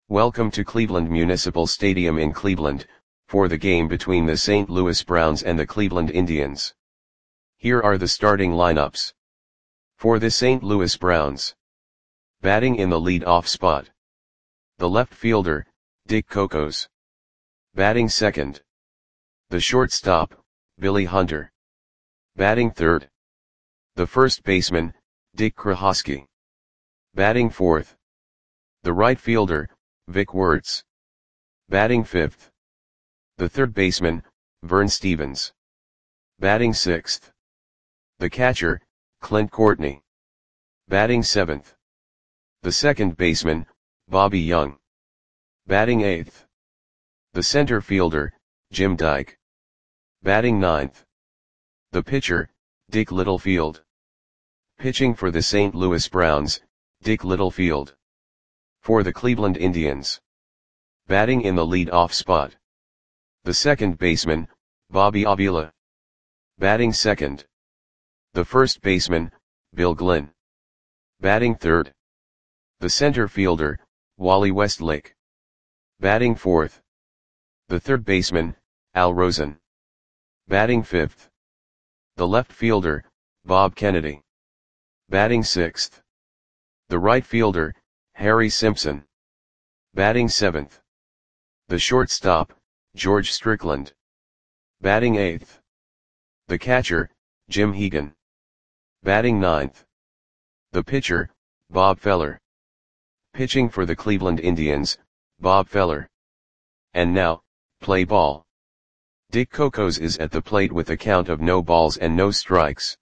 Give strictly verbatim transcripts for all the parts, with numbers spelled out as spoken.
Welcome to Cleveland Municipal Stadium in Cleveland, for the game between the Saint Louis Browns and the Cleveland Indians. Here are the starting lineups. For the Saint Louis Browns. Batting in the lead-off spot. The left fielder, Dick Cocos. Batting second. The shortstop, Billy Hunter. Batting third. The first baseman, Dick Krohosky. Batting fourth. The right fielder, Vic Wertz. Batting fifth. The third baseman, Vern Stephens. Batting sixth. The catcher, Clint Courtney. Batting seventh. The second baseman, Bobby Young. Batting eighth. The center fielder, Jim Dyke. Batting ninth. The pitcher, Dick Littlefield. Pitching for the Saint Louis Browns, Dick Littlefield. For the Cleveland Indians. Batting in the lead-off spot. The second baseman, Bobby Avila. Batting second. The first baseman, Bill Glynn. Batting third. The center fielder, Wally Westlake. Batting fourth. The third baseman, Al Rosen. Batting fifth. The left fielder, Bob Kennedy. Batting sixth. The right fielder, Harry Simpson. Batting seventh. The shortstop, George Strickland. Batting eighth. The catcher, Jim Hegan. Batting ninth. The pitcher, Bob Feller. Pitching for the Cleveland Indians, Bob Feller. And now, play ball. Dick Cocos is at the plate with a count of no balls and no strikes.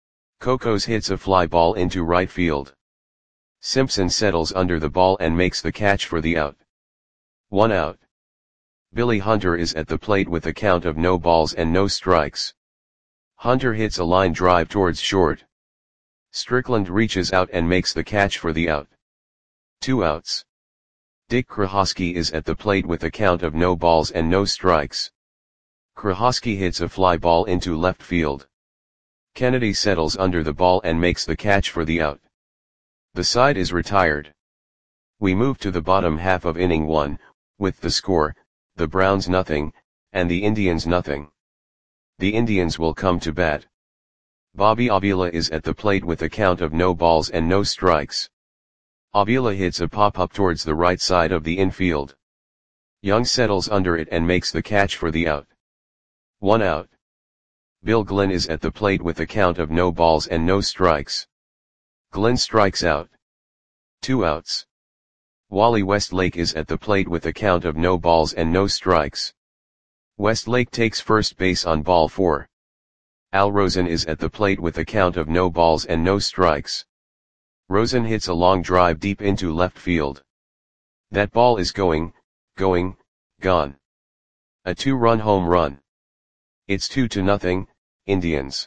Cocos hits a fly ball into right field. Simpson settles under the ball and makes the catch for the out. One out. Billy Hunter is at the plate with a count of no balls and no strikes. Hunter hits a line drive towards short. Strickland reaches out and makes the catch for the out. Two outs. Dick Krohosky is at the plate with a count of no balls and no strikes. Krohosky hits a fly ball into left field. Kennedy settles under the ball and makes the catch for the out. The side is retired. We move to the bottom half of inning one, with the score, the Browns nothing, and the Indians nothing. The Indians will come to bat. Bobby Avila is at the plate with a count of no balls and no strikes. Avila hits a pop-up towards the right side of the infield. Young settles under it and makes the catch for the out. One out. Bill Glynn is at the plate with a count of no balls and no strikes. Glynn strikes out. Two outs. Wally Westlake is at the plate with a count of no balls and no strikes. Westlake takes first base on ball four. Al Rosen is at the plate with a count of no balls and no strikes. Rosen hits a long drive deep into left field. That ball is going, going, gone. A two-run home run. It's two to nothing, Indians.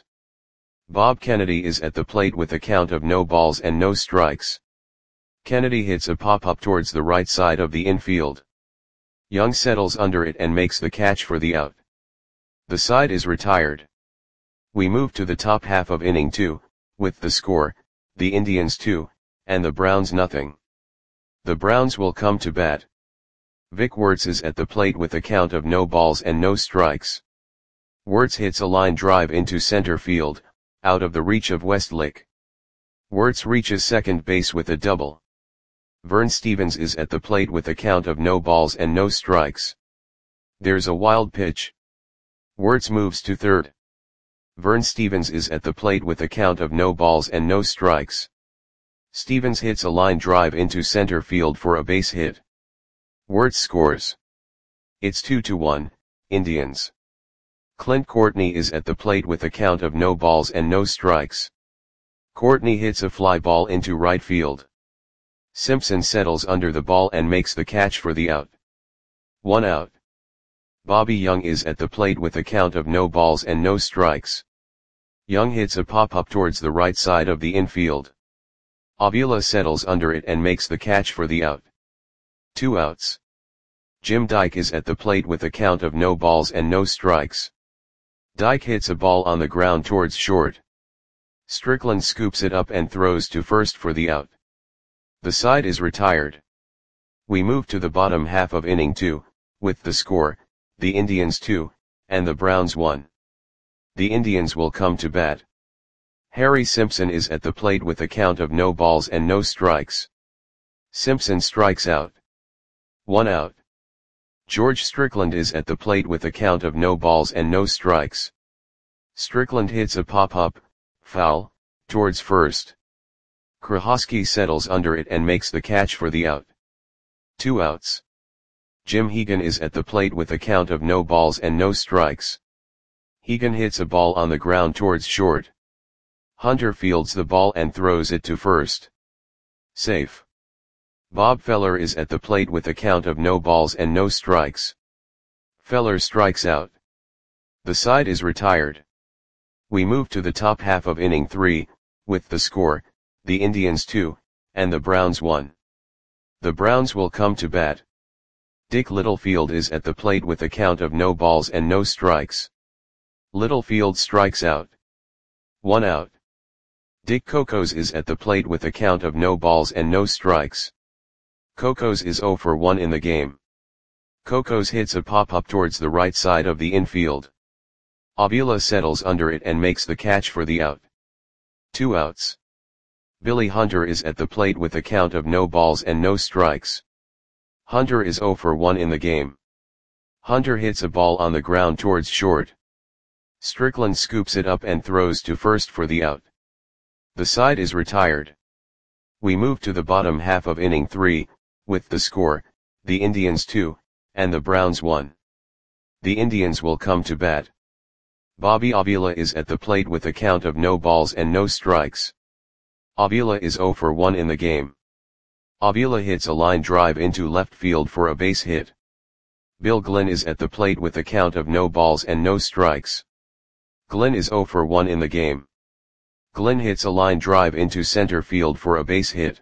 Bob Kennedy is at the plate with a count of no balls and no strikes. Kennedy hits a pop-up towards the right side of the infield. Young settles under it and makes the catch for the out. The side is retired. We move to the top half of inning two, with the score, the Indians two, and the Browns nothing. The Browns will come to bat. Vic Wertz is at the plate with a count of no balls and no strikes. Wertz hits a line drive into center field, out of the reach of Westlake. Wertz reaches second base with a double. Vern Stephens is at the plate with a count of no balls and no strikes. There's a wild pitch. Wertz moves to third. Vern Stephens is at the plate with a count of no balls and no strikes. Stephens hits a line drive into center field for a base hit. Wertz scores. It's two to one, Indians. Clint Courtney is at the plate with a count of no balls and no strikes. Courtney hits a fly ball into right field. Simpson settles under the ball and makes the catch for the out. One out. Bobby Young is at the plate with a count of no balls and no strikes. Young hits a pop-up towards the right side of the infield. Avila settles under it and makes the catch for the out. Two outs. Jim Dyke is at the plate with a count of no balls and no strikes. Dyke hits a ball on the ground towards short. Strickland scoops it up and throws to first for the out. The side is retired. We move to the bottom half of inning two, with the score, the Indians two, and the Browns one. The Indians will come to bat. Harry Simpson is at the plate with a count of no balls and no strikes. Simpson strikes out. One out. George Strickland is at the plate with a count of no balls and no strikes. Strickland hits a pop-up, foul, towards first. Krahosky settles under it and makes the catch for the out. Two outs. Jim Hegan is at the plate with a count of no balls and no strikes. Hegan hits a ball on the ground towards short. Hunter fields the ball and throws it to first. Safe. Bob Feller is at the plate with a count of no balls and no strikes. Feller strikes out. The side is retired. We move to the top half of inning three, with the score, the Indians two, and the Browns one. The Browns will come to bat. Dick Littlefield is at the plate with a count of no balls and no strikes. Littlefield strikes out. One out. Dick Cocos is at the plate with a count of no balls and no strikes. Cocos is oh for one in the game. Cocos hits a pop-up towards the right side of the infield. Avila settles under it and makes the catch for the out. Two outs. Billy Hunter is at the plate with a count of no balls and no strikes. Hunter is oh for one in the game. Hunter hits a ball on the ground towards short. Strickland scoops it up and throws to first for the out. The side is retired. We move to the bottom half of inning three, with the score, the Indians two, and the Browns one. The Indians will come to bat. Bobby Avila is at the plate with a count of no balls and no strikes. Avila is oh for one in the game. Avila hits a line drive into left field for a base hit. Bill Glenn is at the plate with a count of no balls and no strikes. Glenn is oh for one in the game. Glenn hits a line drive into center field for a base hit.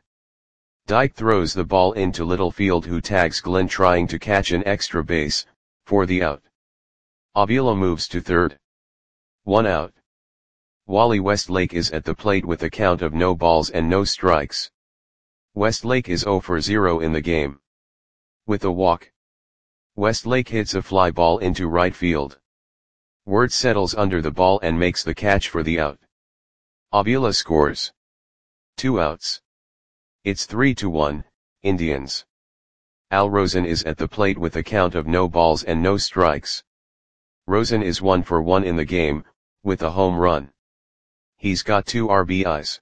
Dyke throws the ball into Littlefield, who tags Glenn trying to catch an extra base, for the out. Avila moves to third. One out. Wally Westlake is at the plate with a count of no balls and no strikes. Westlake is oh for zero in the game. With a walk. Westlake hits a fly ball into right field. Wirtz settles under the ball and makes the catch for the out. Avila scores. Two outs. It's three to one, Indians. Al Rosen is at the plate with a count of no balls and no strikes. Rosen is one for one in the game, with a home run. He's got two R B Is.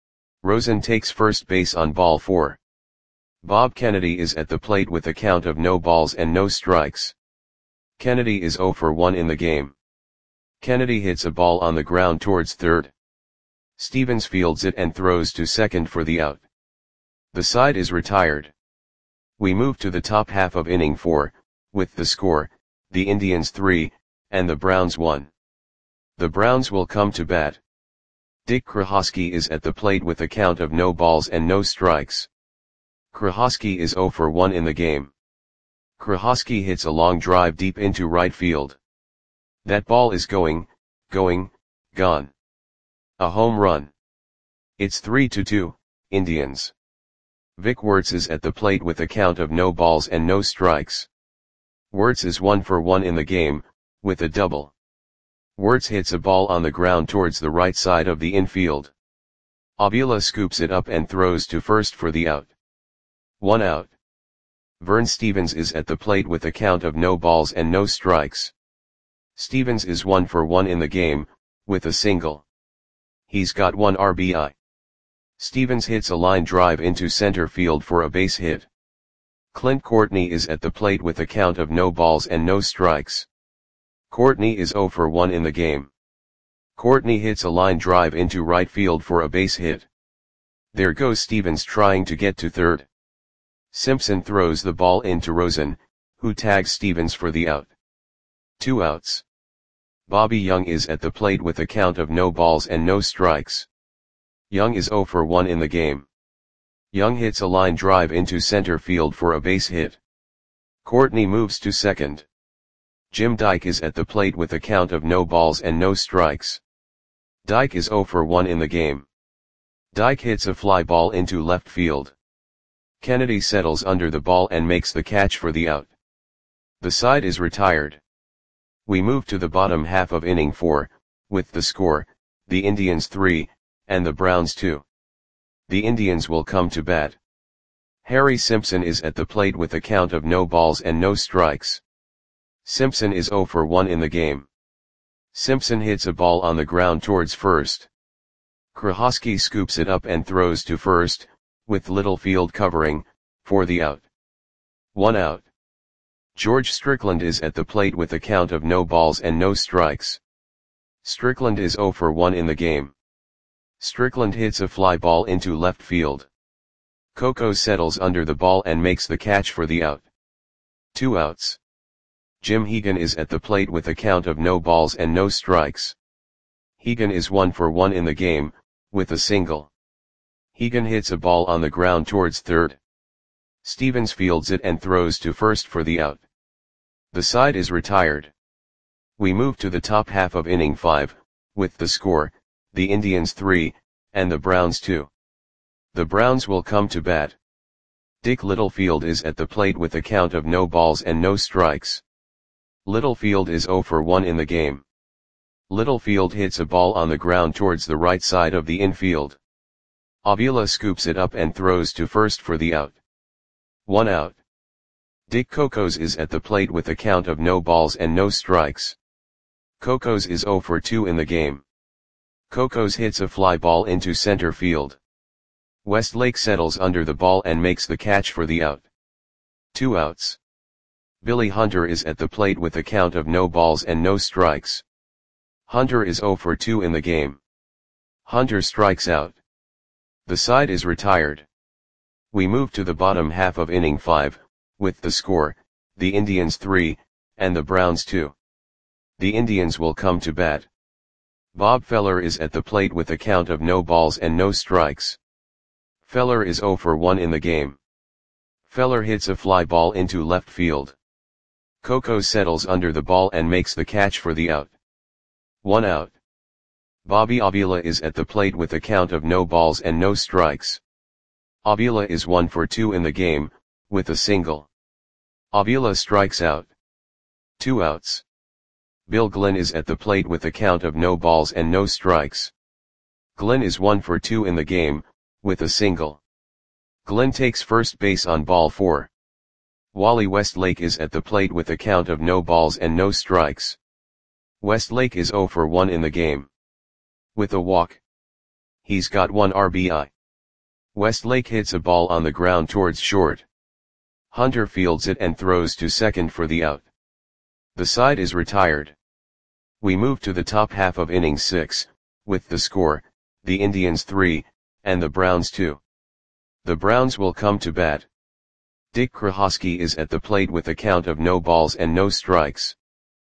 Rosen takes first base on ball four. Bob Kennedy is at the plate with a count of no balls and no strikes. Kennedy is oh for one in the game. Kennedy hits a ball on the ground towards third. Stevens fields it and throws to second for the out. The side is retired. We move to the top half of inning four, with the score, the Indians three, and the Browns one. The Browns will come to bat. Dick Krahosky is at the plate with a count of no balls and no strikes. Krahosky is oh for one in the game. Krahosky hits a long drive deep into right field. That ball is going, going, gone. A home run. It's three to two, Indians. Vic Wirtz is at the plate with a count of no balls and no strikes. Wirtz is one for one in the game, with a double. Wirtz hits a ball on the ground towards the right side of the infield. Avila scoops it up and throws to first for the out. One out. Vern Stevens is at the plate with a count of no balls and no strikes. Stevens is one for one in the game, with a single. He's got one R B I. Stevens hits a line drive into center field for a base hit. Clint Courtney is at the plate with a count of no balls and no strikes. Courtney is oh for one in the game. Courtney hits a line drive into right field for a base hit. There goes Stevens trying to get to third. Simpson throws the ball into Rosen, who tags Stevens for the out. Two outs. Bobby Young is at the plate with a count of no balls and no strikes. Young is oh for one in the game. Young hits a line drive into center field for a base hit. Courtney moves to second. Jim Dyke is at the plate with a count of no balls and no strikes. Dyke is oh for one in the game. Dyke hits a fly ball into left field. Kennedy settles under the ball and makes the catch for the out. The side is retired. We move to the bottom half of inning four, with the score, the Indians three, and the Browns two. The Indians will come to bat. Harry Simpson is at the plate with a count of no balls and no strikes. Simpson is oh for one in the game. Simpson hits a ball on the ground towards first. Krahosky scoops it up and throws to first, with Littlefield covering, for the out. One out. George Strickland is at the plate with a count of no balls and no strikes. Strickland is oh for one in the game. Strickland hits a fly ball into left field. Coco settles under the ball and makes the catch for the out. Two outs. Jim Hegan is at the plate with a count of no balls and no strikes. Hegan is one for one in the game, with a single. Hegan hits a ball on the ground towards third. Stevens fields it and throws to first for the out. The side is retired. We move to the top half of inning five, with the score, the Indians three, and the Browns two. The Browns will come to bat. Dick Littlefield is at the plate with a count of no balls and no strikes. Littlefield is oh for one in the game. Littlefield hits a ball on the ground towards the right side of the infield. Avila scoops it up and throws to first for the out. One out. Dick Cocos is at the plate with a count of no balls and no strikes. Cocos is oh for two in the game. Cocos hits a fly ball into center field. Westlake settles under the ball and makes the catch for the out. Two outs. Billy Hunter is at the plate with a count of no balls and no strikes. Hunter is oh for two in the game. Hunter strikes out. The side is retired. We move to the bottom half of inning five, with the score, the Indians three, and the Browns two. The Indians will come to bat. Bob Feller is at the plate with a count of no balls and no strikes. Feller is oh for one in the game. Feller hits a fly ball into left field. Coco settles under the ball and makes the catch for the out. One out. Bobby Avila is at the plate with a count of no balls and no strikes. Avila is one for two in the game, with a single. Avila strikes out. Two outs. Bill Glenn is at the plate with a count of no balls and no strikes. Glenn is one for two in the game, with a single. Glenn takes first base on ball four. Wally Westlake is at the plate with a count of no balls and no strikes. Westlake is oh for one in the game. With a walk. He's got one R B I. Westlake hits a ball on the ground towards short. Hunter fields it and throws to second for the out. The side is retired. We move to the top half of inning six, with the score, the Indians three, and the Browns two. The Browns will come to bat. Dick Krahosky is at the plate with a count of no balls and no strikes.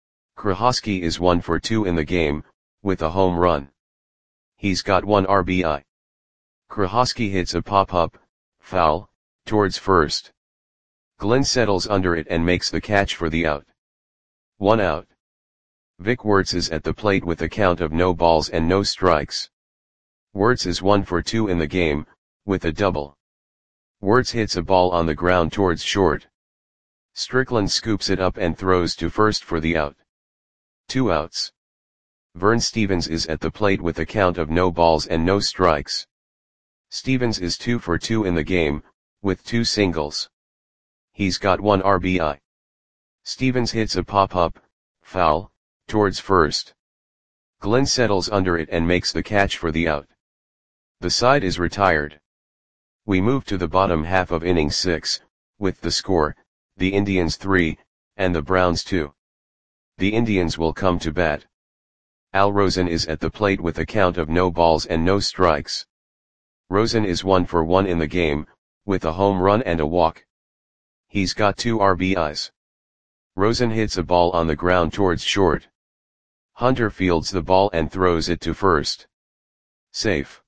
Krahosky is one for two in the game, with a home run. He's got one R B I. Krahosky hits a pop-up, foul, towards first. Glenn settles under it and makes the catch for the out. One out. Vic Wertz is at the plate with a count of no balls and no strikes. Wertz is one for two in the game, with a double. Wertz hits a ball on the ground towards short. Strickland scoops it up and throws to first for the out. Two outs. Vern Stevens is at the plate with a count of no balls and no strikes. Stevens is two for two in the game, with two singles. He's got one R B I. Stevens hits a pop-up, foul, towards first. Glenn settles under it and makes the catch for the out. The side is retired. We move to the bottom half of inning six, with the score, the Indians three, and the Browns two. The Indians will come to bat. Al Rosen is at the plate with a count of no balls and no strikes. Rosen is one for one in the game, with a home run and a walk. He's got two R B Is. Rosen hits a ball on the ground towards short. Hunter fields the ball and throws it to first. Safe.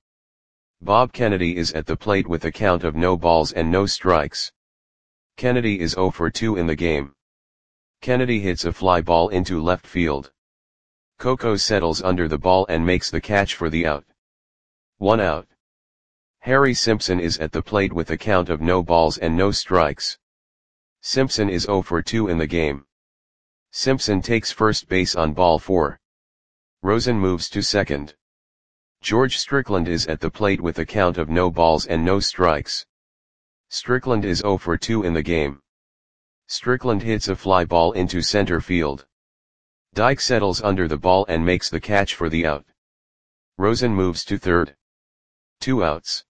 Bob Kennedy is at the plate with a count of no balls and no strikes. Kennedy is oh for two in the game. Kennedy hits a fly ball into left field. Coco settles under the ball and makes the catch for the out. One out. Harry Simpson is at the plate with a count of no balls and no strikes. Simpson is zero for two in the game. Simpson takes first base on ball four. Rosen moves to second. George Strickland is at the plate with a count of no balls and no strikes. Strickland is zero for two in the game. Strickland hits a fly ball into center field. Dyke settles under the ball and makes the catch for the out. Rosen moves to third. Two outs.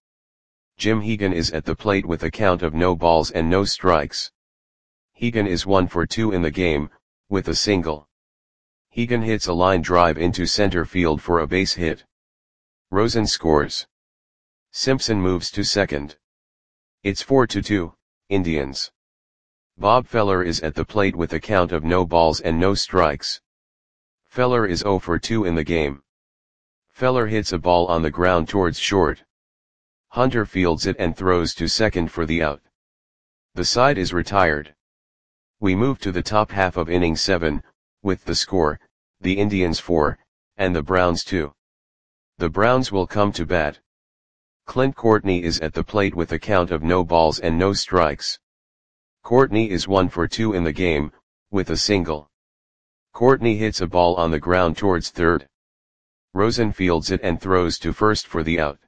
Jim Hegan is at the plate with a count of no balls and no strikes. Hegan is one for two in the game, with a single. Hegan hits a line drive into center field for a base hit. Rosen scores. Simpson moves to second. It's four to two, Indians. Bob Feller is at the plate with a count of no balls and no strikes. Feller is zero for two in the game. Feller hits a ball on the ground towards short. Hunter fields it and throws to second for the out. The side is retired. We move to the top half of inning seven, with the score, the Indians four, and the Browns two. The Browns will come to bat. Clint Courtney is at the plate with a count of no balls and no strikes. Courtney is one for two in the game, with a single. Courtney hits a ball on the ground towards third. Rosen fields it and throws to first for the out.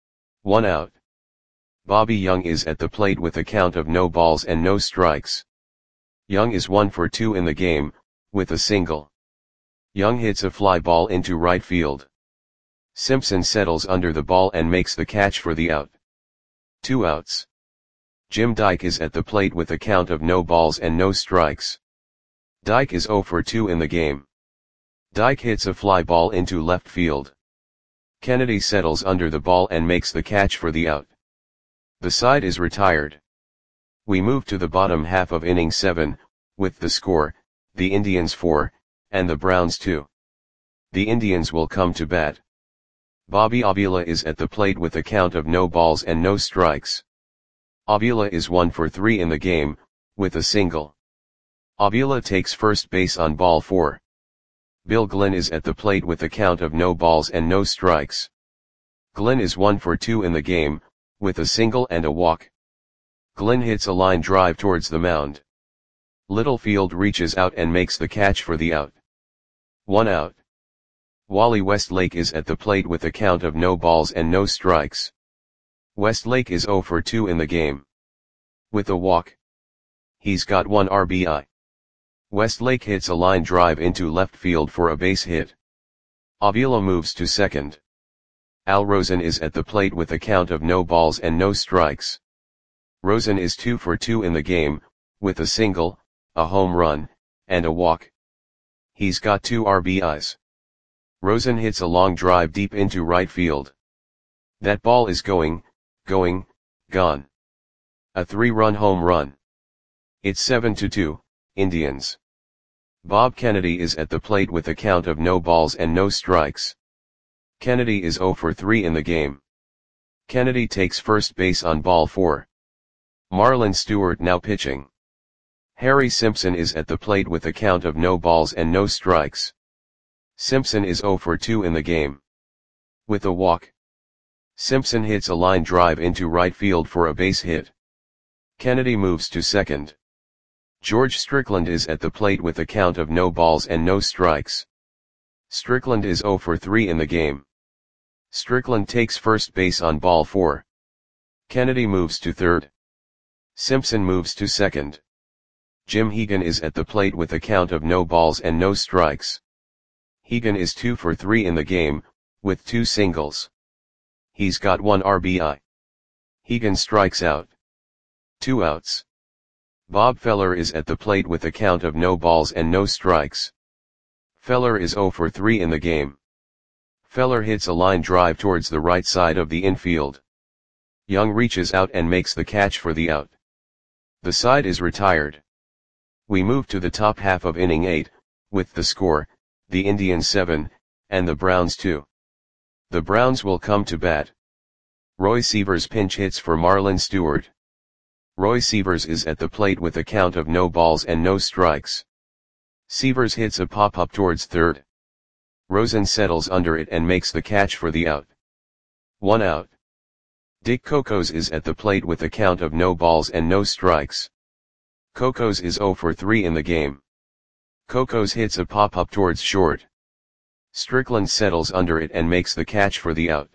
One out. Bobby Young is at the plate with a count of no balls and no strikes. Young is one for two in the game, with a single. Young hits a fly ball into right field. Simpson settles under the ball and makes the catch for the out. Two outs. Jim Dyke is at the plate with a count of no balls and no strikes. Dyke is zero for two in the game. Dyke hits a fly ball into left field. Kennedy settles under the ball and makes the catch for the out. The side is retired. We move to the bottom half of inning seven, with the score, the Indians four, and the Browns two. The Indians will come to bat. Bobby Avila is at the plate with a count of no balls and no strikes. Avila is one for three in the game, with a single. Avila takes first base on ball four. Bill Glenn is at the plate with a count of no balls and no strikes. Glenn is one for two in the game, with a single and a walk. Glenn hits a line drive towards the mound. Littlefield reaches out and makes the catch for the out. One out. Wally Westlake is at the plate with a count of no balls and no strikes. Westlake is zero for two in the game. With a walk. He's got one R B I. Westlake hits a line drive into left field for a base hit. Avila moves to second. Al Rosen is at the plate with a count of no balls and no strikes. Rosen is two for two in the game, with a single, a home run, and a walk. He's got two R B Is. Rosen hits a long drive deep into right field. That ball is going, going, gone. A three-run home run. It's seven to two, Indians. Bob Kennedy is at the plate with a count of no balls and no strikes. Kennedy is zero for three in the game. Kennedy takes first base on ball four. Marlon Stewart now pitching. Harry Simpson is at the plate with a count of no balls and no strikes. Simpson is zero for two in the game. With a walk. Simpson hits a line drive into right field for a base hit. Kennedy moves to second. George Strickland is at the plate with a count of no balls and no strikes. Strickland is zero for three in the game. Strickland takes first base on ball four. Kennedy moves to third. Simpson moves to second. Jim Hegan is at the plate with a count of no balls and no strikes. Hegan is two for three in the game, with two singles. He's got one R B I. Hegan strikes out. Two outs. Bob Feller is at the plate with a count of no balls and no strikes. Feller is zero for three in the game. Feller hits a line drive towards the right side of the infield. Young reaches out and makes the catch for the out. The side is retired. We move to the top half of inning eight, with the score, the Indians seven, and the Browns two. The Browns will come to bat. Roy Sievers pinch hits for Marlon Stewart. Roy Sievers is at the plate with a count of no balls and no strikes. Sievers hits a pop-up towards third. Rosen settles under it and makes the catch for the out. One out. Dick Cocos is at the plate with a count of no balls and no strikes. Cocos is zero for three in the game. Cocos hits a pop-up towards short. Strickland settles under it and makes the catch for the out.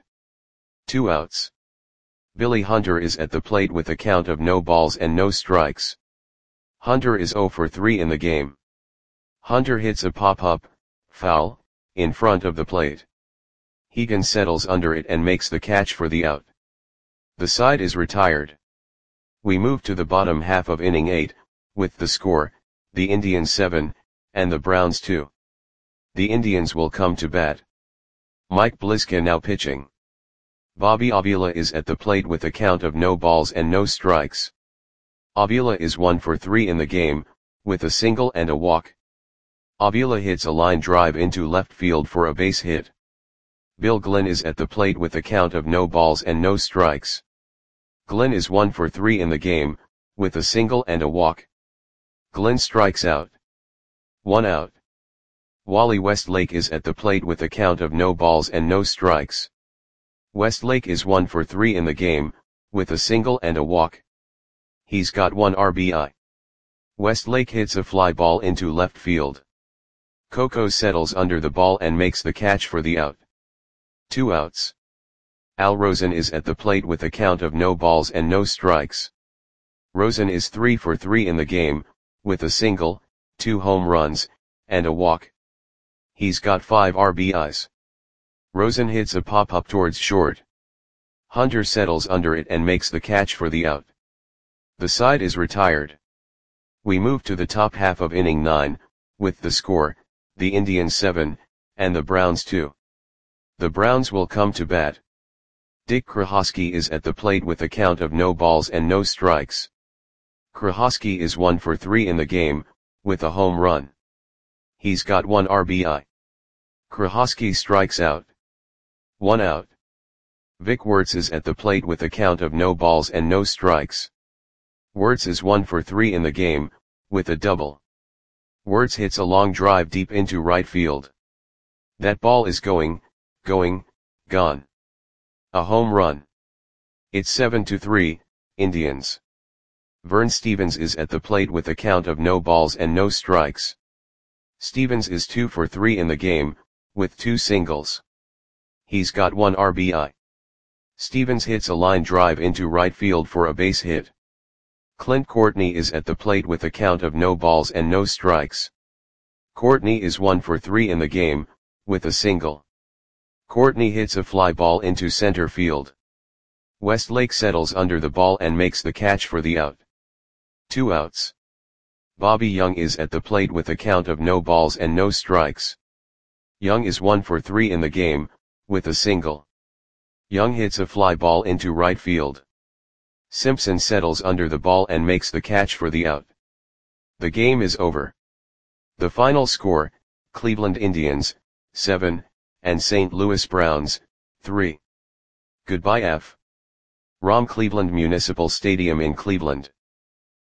Two outs. Billy Hunter is at the plate with a count of no balls and no strikes. Hunter is zero for three in the game. Hunter hits a pop-up, foul, in front of the plate. Hegan settles under it and makes the catch for the out. The side is retired. We move to the bottom half of inning eight, with the score, the Indians seven, and the Browns two. The Indians will come to bat. Mike Bliska now pitching. Bobby Avila is at the plate with a count of no balls and no strikes. Avila is one for three in the game, with a single and a walk. Avila hits a line drive into left field for a base hit. Bill Glenn is at the plate with a count of no balls and no strikes. Glenn is one for three in the game, with a single and a walk. Glenn strikes out. One out. Wally Westlake is at the plate with a count of no balls and no strikes. Westlake is one for three in the game, with a single and a walk. He's got one R B I. Westlake hits a fly ball into left field. Cocos settles under the ball and makes the catch for the out. Two outs. Al Rosen is at the plate with a count of no balls and no strikes. Rosen is three for three in the game, with a single, two home runs, and a walk. He's got five R B Is. Rosen hits a pop-up towards short. Hunter settles under it and makes the catch for the out. The side is retired. We move to the top half of inning nine, with the score, the Indians seven, and the Browns two. The Browns will come to bat. Dick Krahosky is at the plate with a count of no balls and no strikes. Krahosky is one for three in the game, with a home run. He's got one R B I. Krahosky strikes out. One out. Vic Wertz is at the plate with a count of no balls and no strikes. Wertz is one for three in the game, with a double. Wertz hits a long drive deep into right field. That ball is going, going, gone. A home run. It's seven to three, Indians. Vern Stevens is at the plate with a count of no balls and no strikes. Stevens is two for three in the game, with two singles. He's got one R B I. Stevens hits a line drive into right field for a base hit. Clint Courtney is at the plate with a count of no balls and no strikes. Courtney is one for three in the game, with a single. Courtney hits a fly ball into center field. Westlake settles under the ball and makes the catch for the out. Two outs. Bobby Young is at the plate with a count of no balls and no strikes. Young is one for three in the game, with a single. Young hits a fly ball into right field. Simpson settles under the ball and makes the catch for the out. The game is over. The final score, Cleveland Indians, seven, and Saint Louis Browns, three. Goodbye F. Rom Cleveland Municipal Stadium in Cleveland.